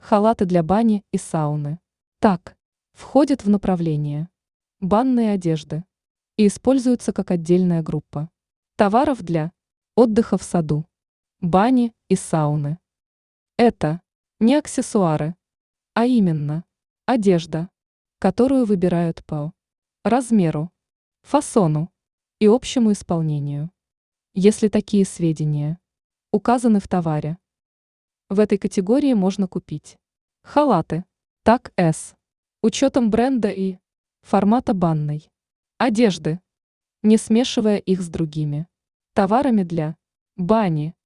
Халаты для бани и сауны. Так, входят в направление банные одежды и используются как отдельная группа товаров для отдыха в саду, бани и сауны. Это не аксессуары, а именно одежда, которую выбирают по размеру, фасону и общему исполнению. Если такие сведения указаны в товаре, в этой категории можно купить халаты, так S, учетом бренда и формата банной одежды, не смешивая их с другими товарами для бани,